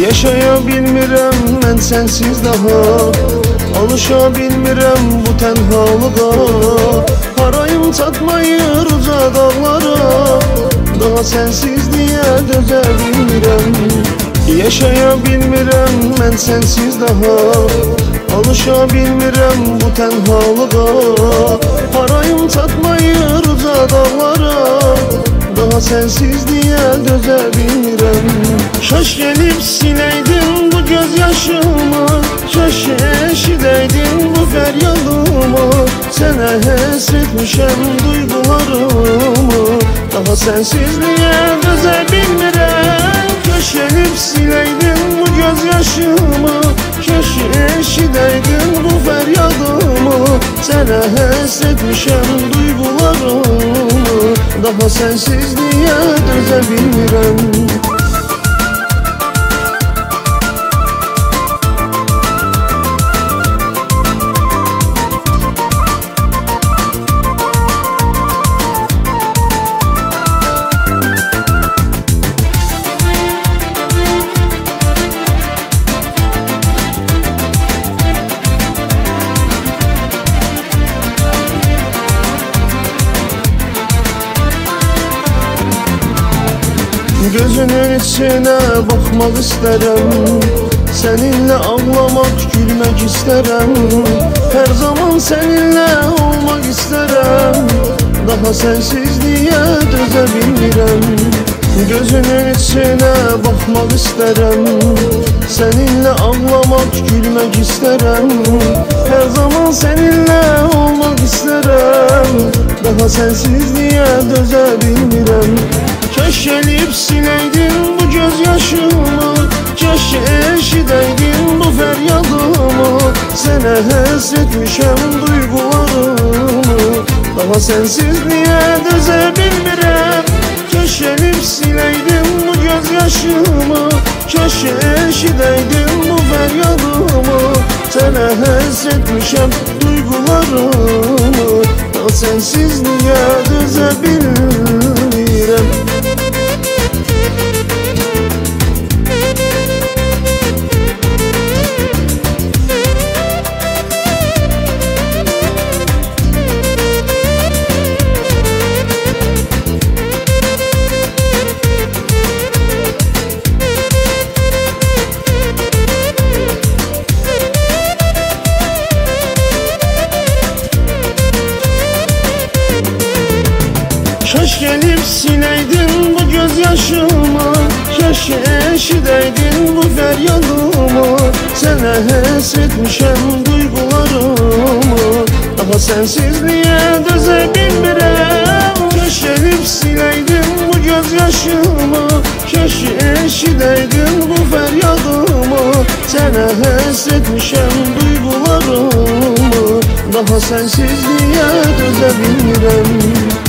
Yaşaya bilmirəm mən sənsiz daha, alışa bilmirəm bu tənhalığa. Harayım çatmayır uca dağlara, daha sənsizliyə dözə bilmirəm. Yaşaya bilmirəm mən sənsiz daha, alışa bilmirəm bu tənhalığa. Harayım çatmayır uca dağlara, daha sensizliyə dözə bilmirəm. Şaş gelip sileydin bu gözyaşımı, şaş eşideydin bu feryadımı. Sənə həsretmişəm duygularımı, daha sensizliyə dözə bilmirəm. Şaş gelip sileydin bu gözyaşımı, şaş eşideydin bu feryadımı. Sənə həsretmişəm duygularımı, daha sensizliyə dözə bilmirəm. Gözünün içine bakmak isterim, seninle ağlamak, gülmek isterim. Her zaman seninle olmak isterim, daha sensizliğe döze bilmirəm. Gözünün içine bakmak isterim, seninle ağlamak, gülmek isterim. Her zaman seninle olmak isterim, daha sensizliğe döze bilmirəm. Kaş gelip sileydin bu gözyaşımı, kaş eşideydin bu feryadımı. Sənə həsretmişəm duygularımı, daha sensizliyə dözə bilmirəm. Kaş gelip sileydin bu gözyaşımı, kaş eşideydin bu feryadımı. Sənə həsretmişəm duygularımı, daha sensizliyə dözə bilmirəm. Kaş gelip sileydin bu gözyaşımı, kaş eşideydin bu feryadımı. Sənə həsretmişəm duygularımı, daha sensizliyə dözə bilmirəm. Kaş gelip sileydin bu gözyaşımı, kaş eşideydin bu feryadımı. Sənə həsretmişəm duygularımı, daha sensizliyə dözə bilmirəm.